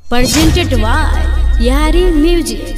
presented by Yari Music.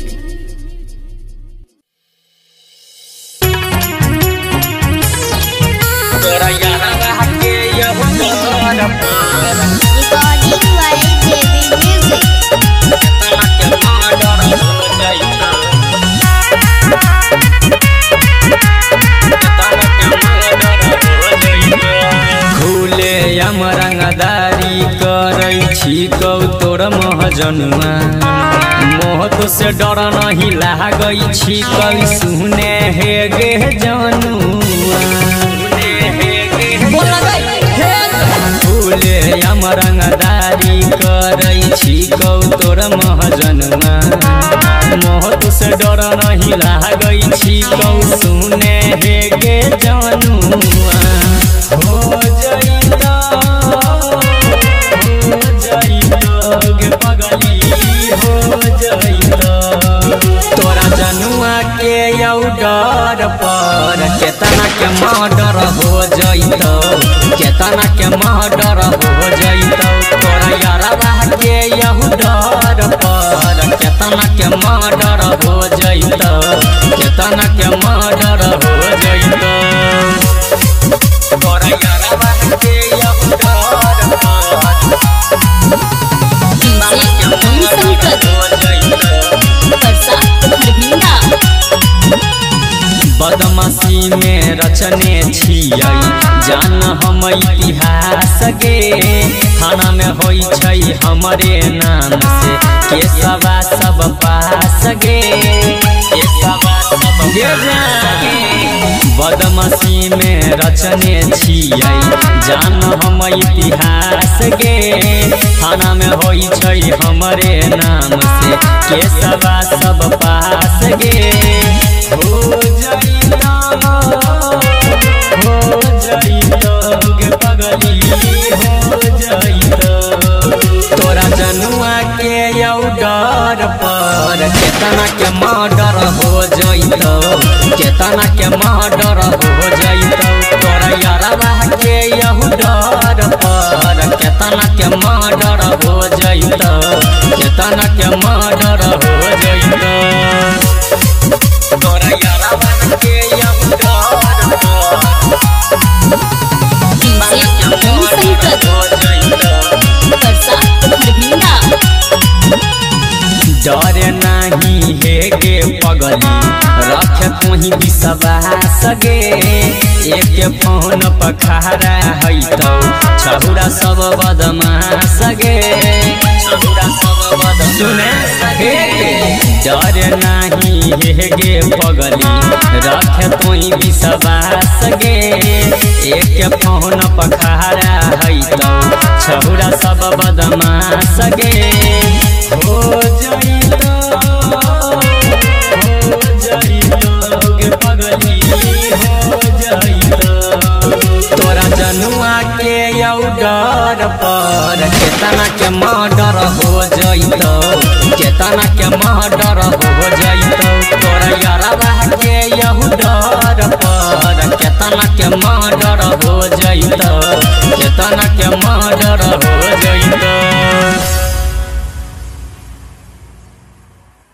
रंगदारी करै छी कौ तोर महजनुआ मोह तो से डर नहीं लागै छी कई सुने हे गे जनुआ फूले हम रंगदारी करै छी कौ तोर महजनुआ मोह तो से डर नहीं लागै छी कौ सुने हे गे जनुआ हो जइता तोरा जनुआ के डर पर केतना के मर्डर हो जइतो केतना के मर्डर हो जइतो तोरा यारवा के डर पर केतना के मर्डर हो जइतो केतना के मर्डर हो जइतो तोरा यारवा के बदमाशी में रचने छियै जान हम इतिहास गे थाना में होई छै हमरे नाम से केसवा सब पास गे केसवा सब बदमाशी में रचने छियै जान हम इतिहास गे थाना में होई छै हमरे नाम से केसवा सब पास गे हो जइता गे पगली हो जइता तोरा जनुआ के डर पर केतना के मर्डर हो जइतो केतना के मर्डर हो जइतो तोरा यारवा के डर पर केतना के मर्डर हो जइतो केतना के मर्डर हो जइतो तोरा यारवा के डर नहीं हे गे पगली रख तुही विश्वास गे एक फोन पखारा है तो छहुरा सब बदमाश गे छहुरा सब बदमाश गे डर नहीं हे गे पगली रख तुही विश्वास गे एक फोन पखारा है तो छहुरा सब बदमाश गे हो जइता गे पगली हो जइता तोरा जनुआ के डर पर केतना के मर्डर हो जइतो केतना के मर्डर हो जइतो तोरा यारवा के डर पर केतना के मर्डर हो जइतो केतना के मर्डर हो